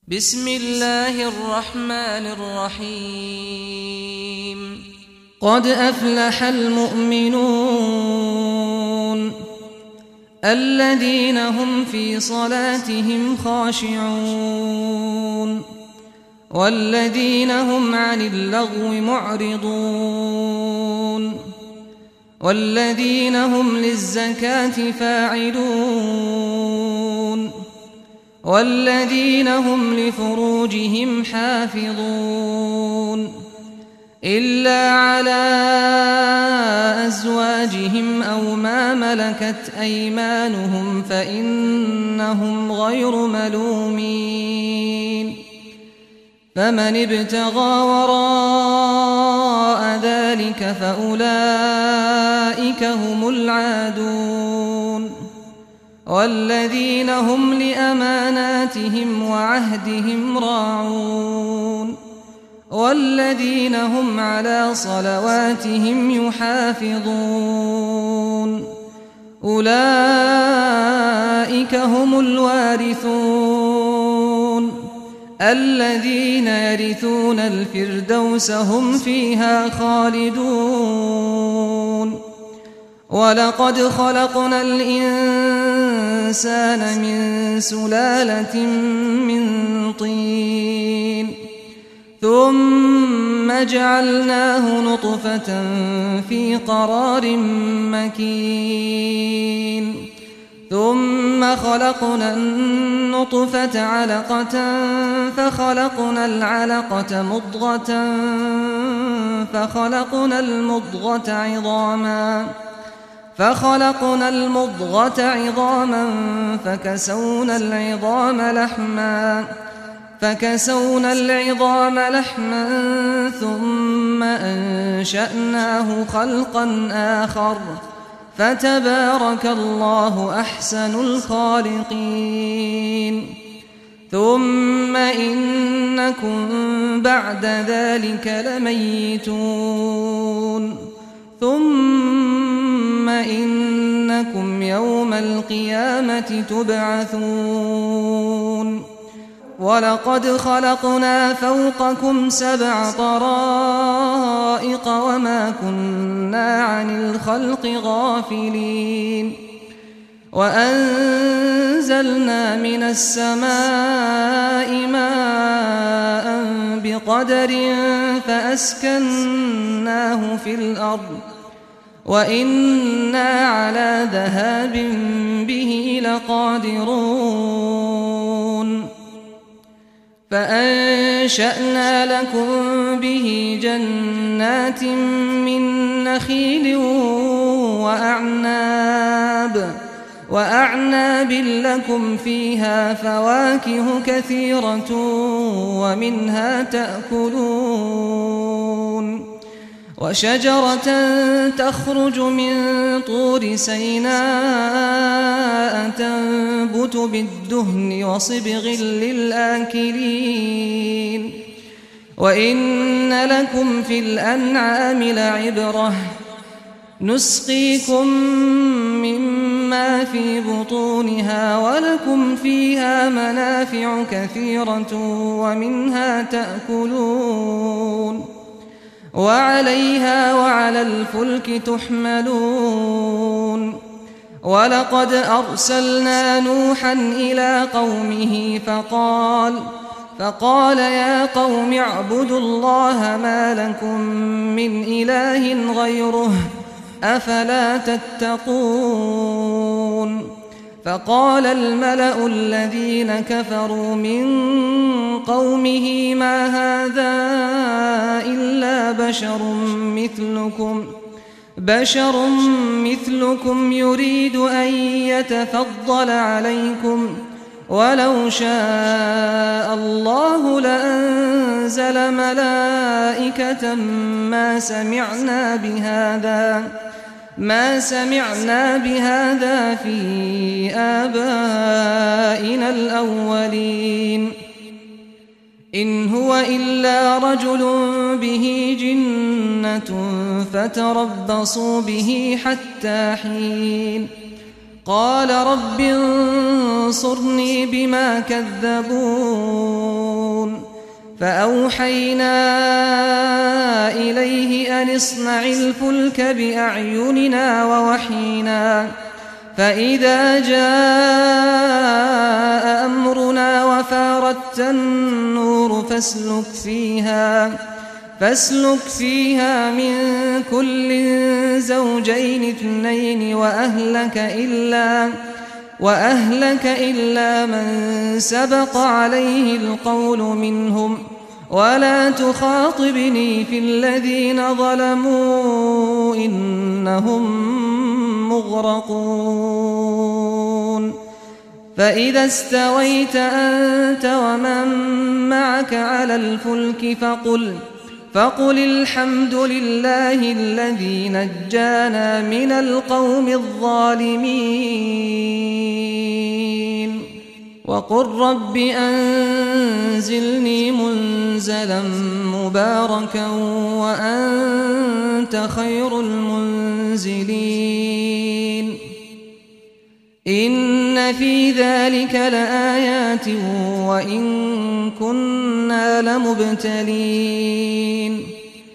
بسم الله الرحمن الرحيم قد أفلح المؤمنون الذين هم في صلاتهم خاشعون والذين هم عن اللغو معرضون والذين هم للزكاة فاعلون والذين هم لفروجهم حافظون إلا على أزواجهم أو ما ملكت أيمانهم فإنهم غير ملومين فمن ابتغى وراء ذلك فأولئك هم العادون والذين هم لأماناتهم وعهدهم راعون والذين هم على صلواتهم يحافظون أولئك هم الوارثون الذين يرثون الفردوس هم فيها خالدون ولقد خلقنا الإنسان من سلالة من طين ثم جعلناه نطفة في قرار مكين ثم خلقنا النطفة علقة فخلقنا العلقة مضغة فخلقنا المضغة عظاما فكسونا العظام لحما ثم أنشأناه خلقا آخر فتبارك الله أحسن الخالقين ثم إنكم بعد ذلك لميتون ثم إنكم يوم القيامة تبعثون ولقد خلقنا فوقكم 7 طرائق وما كنا عن الخلق غافلين وأنزلنا من السماء ماء بقدر فأسكناه في الأرض وإنا على ذهاب به لقادرون فأنشأنا لكم به جنات من نخيل وأعناب لكم فيها فواكه كثيرة ومنها تأكلون وشجرة تخرج من طور سيناء تنبت بالدهن وصبغ للآكلين وإن لكم في الأنعام لعبرة نسقيكم مما في بطونها ولكم فيها منافع كثيرة ومنها تأكلون وعليها وعلى الفلك تحملون ولقد أرسلنا نوحا إلى قومه فقال يا قوم اعبدوا الله ما لكم من إله غيره أفلا تتقون فقال الملأ الذين كفروا من قومه ما هذا إلا بشر مثلكم يريد أن يتفضل عليكم ولو شاء الله لأنزل ملائكة ما سمعنا بهذا في آبائنا الأولين إن هو إلا رجل به جنة فتربصوا به حتى حين قال رب انصرني بما كذبون فأوحينا إليه أن اصنع الفلك بأعيننا ووحينا فإذا جاء أمرنا وفاردت النور فاسلك فيها من كل زوجين اثنين وأهلك إلا من سبق عليه القول منهم ولا تخاطبني في الذين ظلموا إنهم مغرقون فإذا استويت أنت ومن معك على الفلك فقل الحمد لله الذي نجانا من القوم الظالمين وقل رب أنزلني منزلا مباركا وأنت خير المنزلين إن في ذلك لآيات وإن كنا لمبتلين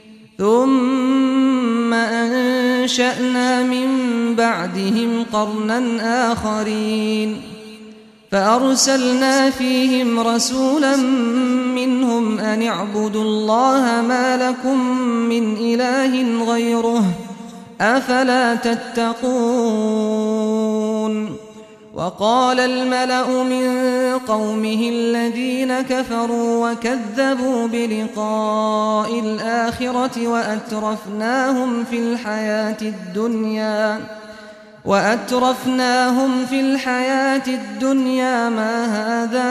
ثم أنشأنا من بعدهم قرنا آخرين فأرسلنا فيهم رسولا منهم أن اعبدوا الله ما لكم من إله غيره أفلا تتقون وقال الملأ من قومه الذين كفروا وكذبوا بلقاء الآخرة وأترفناهم في الحياة الدنيا ما هذا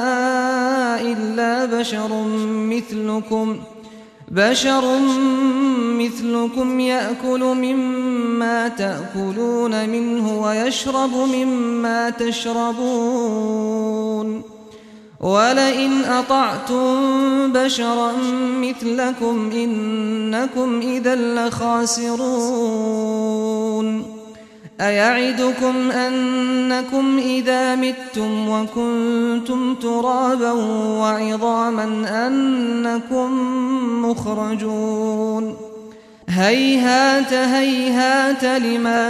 إلا بشر مثلكم يأكل مما تأكلون منه ويشرب مما تشربون ولئن أطعتم بشرا مثلكم إنكم إذا لخاسرون أيعدكم أنكم إذا متم وكنتم ترابا وعظاما أنكم مخرجون هيهات هيهات لما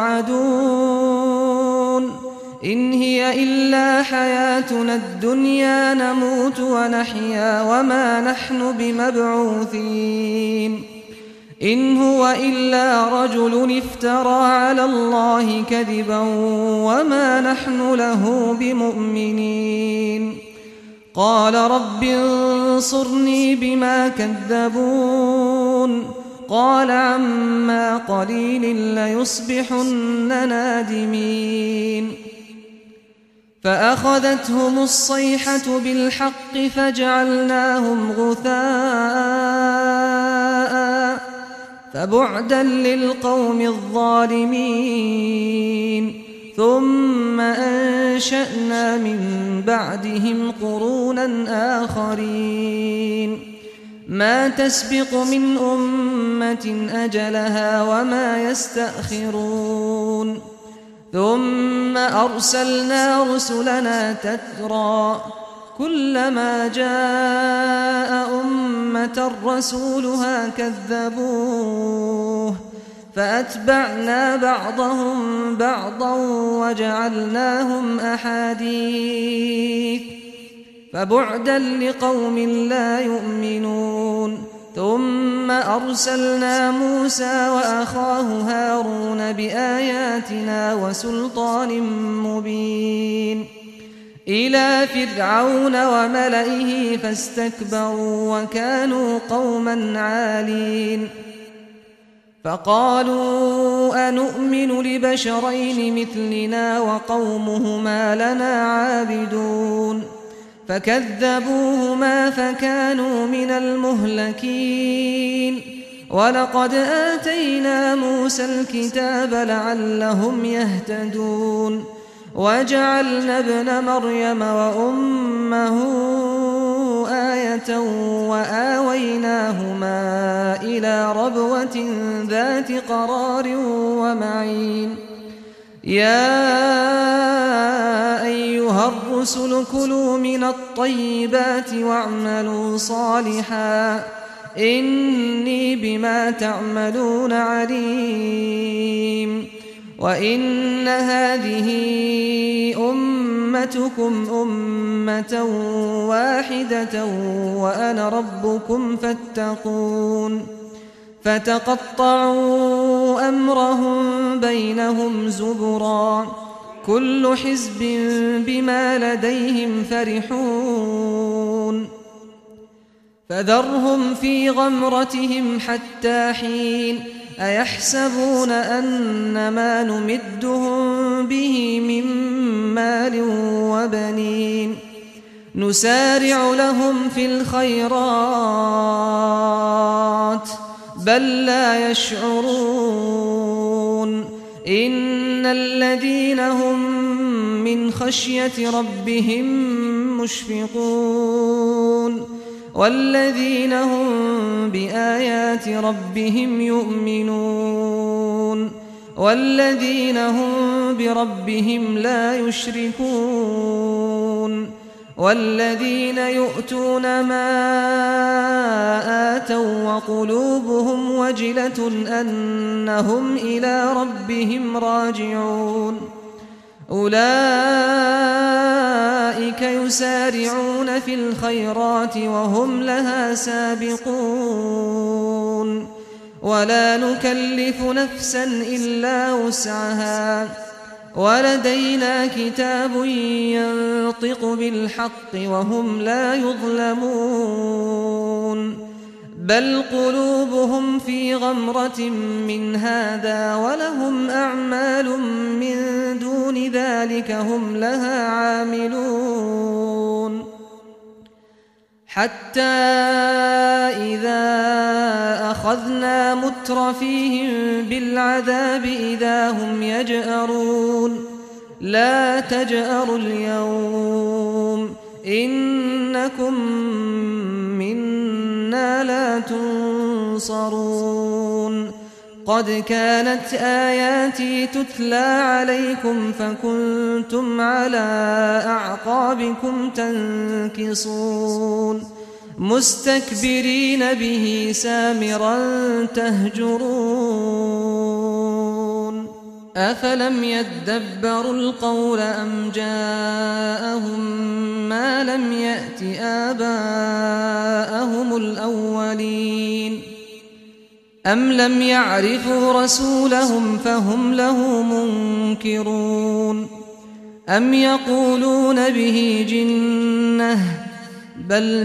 توعدون إن هي إلا حياتنا الدنيا نموت ونحيا وما نحن بمبعوثين إن هو إلا رجل افترى على الله كذبا وما نحن له بمؤمنين قال رب انصرني بما كذبون قال عما قليل ليصبحن نادمين فأخذتهم الصيحة بالحق فجعلناهم غثاء فبعدا للقوم الظالمين ثم أنشأنا من بعدهم قرونا آخرين ما تسبق من أمة أجلها وما يستأخرون ثم أرسلنا رسلنا تترى كلما جاء أمة رسولها كذبوه فأتبعنا بعضهم بعضا وجعلناهم أحاديث فبعدا لقوم لا يؤمنون ثم أرسلنا موسى وأخاه هارون بآياتنا وسلطان مبين إلى فرعون وملئه فاستكبروا وكانوا قوما عالين فقالوا أنؤمن لبشرين مثلنا وقومهما لنا عابدون فكذبوهما فكانوا من المهلكين ولقد آتينا موسى الكتاب لعلهم يهتدون وجعلنا ابن مريم وأمه آية وآويناهما إلى ربوة ذات قرار ومعين يا أيها الرسل كلوا من الطيبات الطيبات واعملوا صالحا إني بما تعملون عليم وإن هذه أمتكم أمة واحدة وأنا ربكم فاتقون فتقطعوا أمرهم بينهم زبرا كل حزب بما لديهم فرحون فذرهم في غمرتهم حتى حين أيحسبون أن ما نمدهم به من مال وبنين نسارع لهم في الخيرات بل لا يشعرون إن الذين هم من خشية ربهم مشفقون والذين هم بآيات ربهم يؤمنون والذين هم بربهم لا يشركون والذين يؤتون ما آتوا وقلوبهم وجلة أنهم إلى ربهم راجعون أولئك يسارعون في الخيرات وهم لها سابقون ولا نكلف نفسا إلا وسعها ولدينا كتاب ينطق بالحق وهم لا يظلمون بل قلوبهم في غمرة من هذا ولهم أعمال من دون ذلك هم لها عاملون حتى إذا أخذنا مترفيهم بالعذاب إذا هم يجأرون لا تجأروا اليوم إنكم منا لا تنصرون قد كانت آياتي تتلى عليكم فكنتم على أعقابكم تنكصون مستكبرين به سامرا تهجرون أفلم يدبروا القول أم جاءهم ما لم يأت آباءهم الأولين أم لم يعرفوا رسولهم فهم له منكرون أم يقولون به جنة بل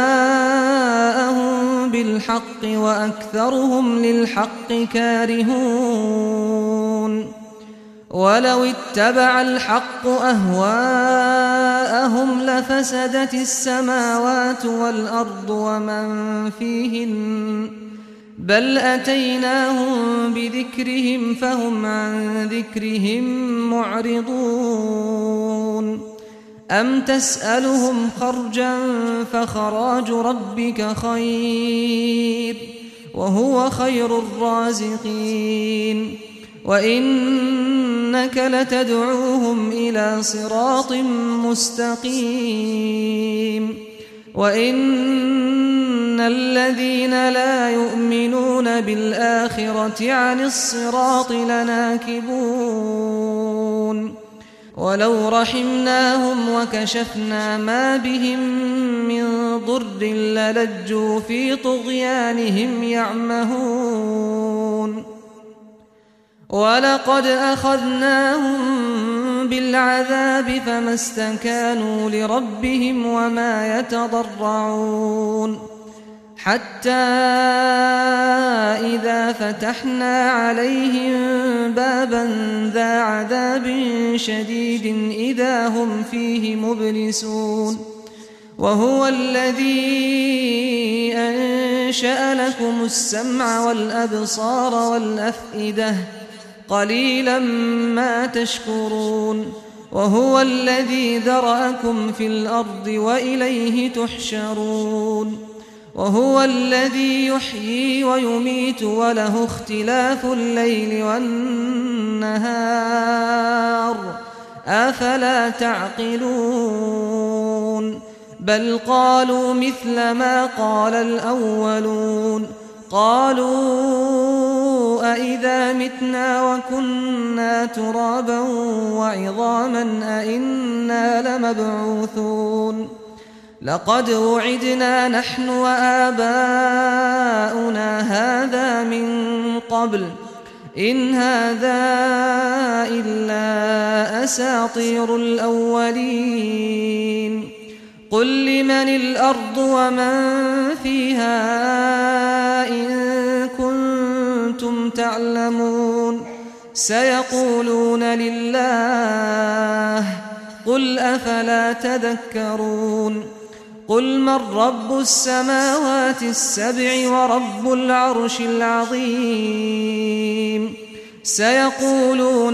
جاءهم بالحق وأكثرهم للحق كارهون ولو اتبع الحق أهواءهم لفسدت السماوات والأرض ومن فيهن بل أتيناهم بذكرهم فهم عن ذكرهم معرضون أم تسألهم خرجا فخراج ربك خير وهو خير الرازقين وإنك لتدعوهم إلى صراط مستقيم وإن الذين لا يؤمنون بالآخرة عن الصراط لناكبون ولو رحمناهم وكشفنا ما بهم من ضر للجوا في طغيانهم يعمهون ولقد أخذناهم بالعذاب فما استكانوا لربهم وما يتضرعون حتى إذا فتحنا عليهم بابا ذا عذاب شديد إذا هم فيه مبلسون وهو الذي أنشأ لكم السمع والأبصار والأفئدة قليلا ما تشكرون وهو الذي ذرأكم في الأرض وإليه تحشرون وهو الذي يحيي ويميت وله اختلاف الليل والنهار أفلا تعقلون بل قالوا مثل ما قال الأولون قالوا أئذا متنا وكنا ترابا وعظاما أئنا لمبعوثون لقد وعدنا نحن وآباؤنا هذا من قبل إن هذا إلا أساطير الأولين قل لمن الأرض ومن فيها إن كنتم تعلمون سيقولون لله قل أفلا تذكرون قل من رب السماوات السبع ورب العرش العظيم سيقولون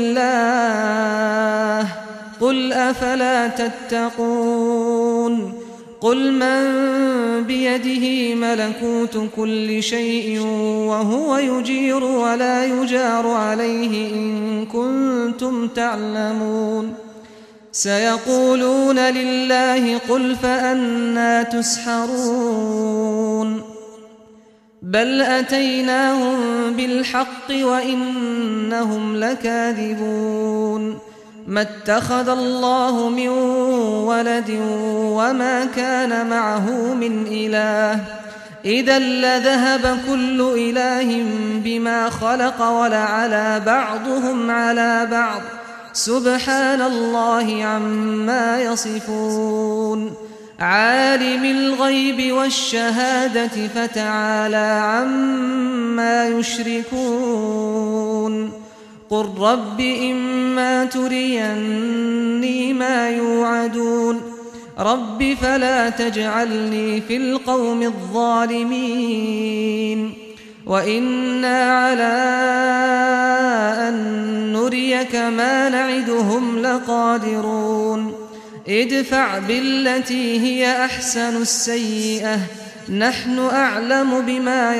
لله قل أفلا تتقون قل من بيده ملكوت كل شيء وهو يجير ولا يجار عليه إن كنتم تعلمون سيقولون لله قل فأنى تسحرون بل أتيناهم بالحق وإنهم لكاذبون ما اتخذ الله من ولد وما كان معه من إله إذا لذهب كل إله بما خلق ولعلى بعضهم على بعض سبحان الله عما يصفون عالم الغيب والشهادة فتعالى عما يشركون قل رب إما تريني ما يوعدون رب فلا تجعلني في القوم الظالمين وإنا على أن نريك ما نعدهم لقادرون ادفع بالتي هي أحسن السيئة نحن أعلم بما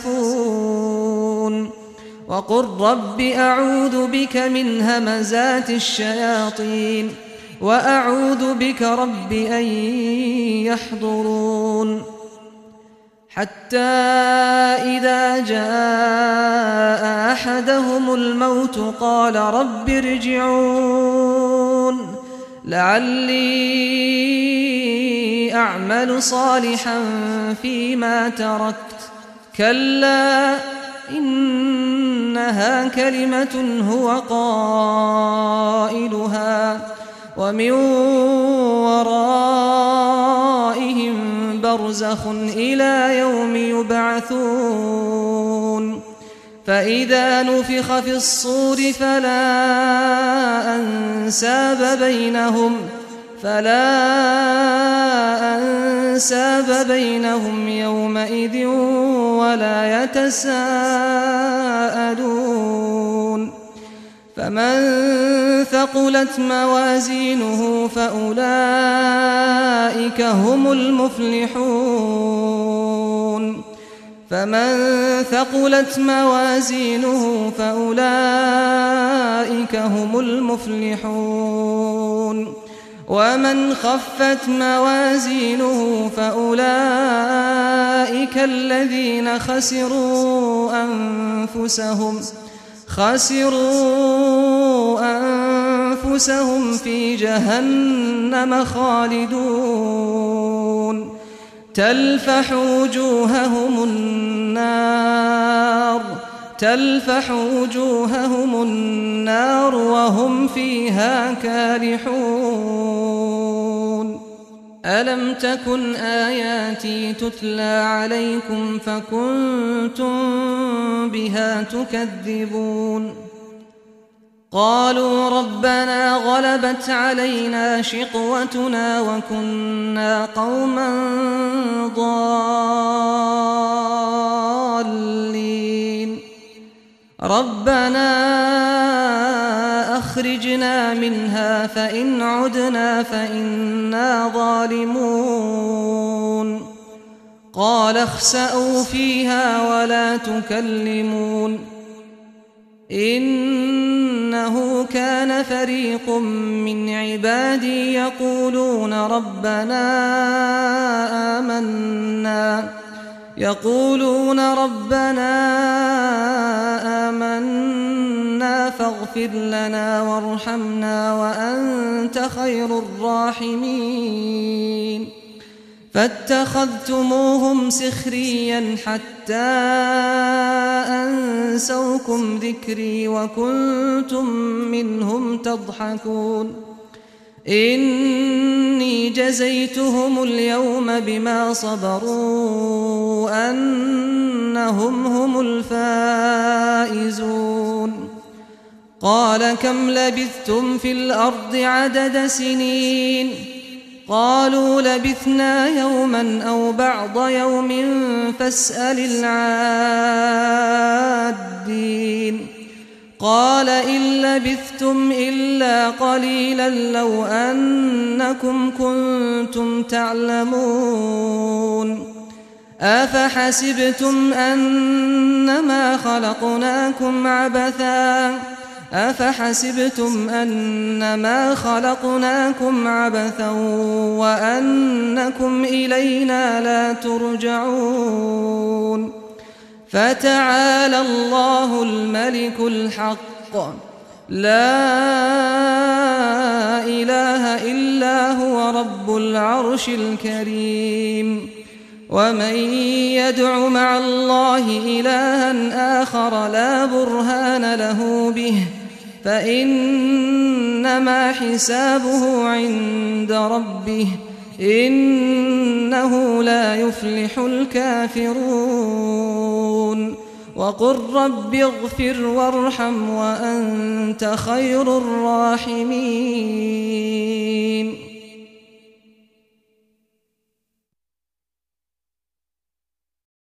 يصفون وقل رب أعوذ بك من همزات الشياطين وأعوذ بك رب أن يحضرون حتى إذا جاء أحدهم الموت قال رب ارجعون لعلي أعمل صالحا فيما تركت كلا إنها كلمة هو قائلها ومن ورائهم برزخ إلى يوم يبعثون فإذا نفخ في الصور فلا أنساب بينهم يومئذ ولا يتساءلون فمن ثقلت موازينه فأولئك هم المفلحون ومن خفت موازينه فأولئك الذين خسروا أنفسهم في جهنم خالدون تلفح وجوههم النار وهم فيها كالحون ألم تكن آياتي تتلى عليكم فكنتم بها تكذبون قالوا ربنا غلبت علينا شقوتنا وكنا قوما ضالين ربنا أخرجنا منها فإن عدنا فإنا ظالمون قال اخسئوا فيها ولا تكلمون إنه كان فريق من عبادي يقولون ربنا آمنا فاغفر لنا وارحمنا وأنت خير الراحمين فاتخذتموهم سخريا حتى أنسوكم ذكري وكنتم منهم تضحكون إني جزيتهم اليوم بما صبروا أنهم هم الفائزون قال كم لبثتم في الأرض عدد سنين قالوا لبثنا يوما أو بعض يوم فاسأل العادين قال إن لبثتم إلا قليلا لو أنكم كنتم تعلمون أفحسبتم أنما خلقناكم عبثا وأنكم إلينا لا ترجعون فتعالى الله الملك الحق لا إله إلا هو رب العرش الكريم ومن يدع مع الله إلها آخر لا برهان له به فإنما حسابه عند ربه إنه لا يفلح الكافرون وقل رب اغفر وارحم وأنت خير الراحمين